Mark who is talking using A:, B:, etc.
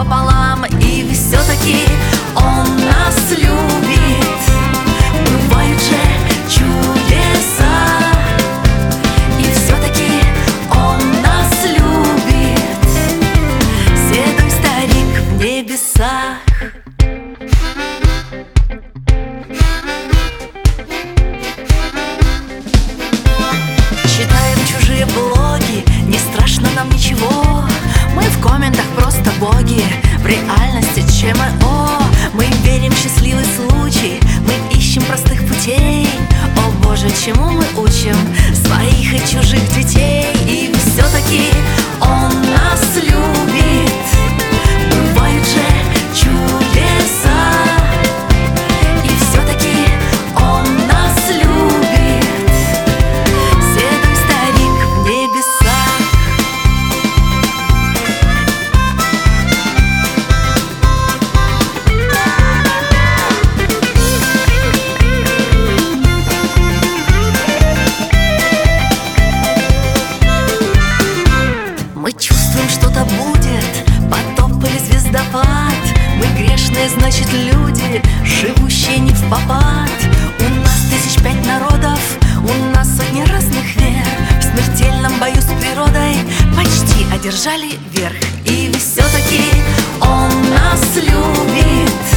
A: пополам. И все-таки Он нас любит. Бывают же чудеса, и все-таки Он нас любит. Седой старик в небесах. Читаем чужие блоги, не страшно нам ничего. Мы в комментах просто боги, в реальности ЧМО. Мы верим в счастливый случай, мы ищем простых путей. О Боже, чему мы учим своих и чужих детей? И все-таки Он нас любит. Бывают же чудеса, и все-таки Он нас любит. Седой старик в небесах. Мы чувствуем, что-то будет, потоп или звездопад. Мы грешные, значит, люди, живущие не впопад. У нас 1005 народов, у нас сотни разных вер. В смертельном бою с природой почти одержали верх. И все-таки Он нас любит.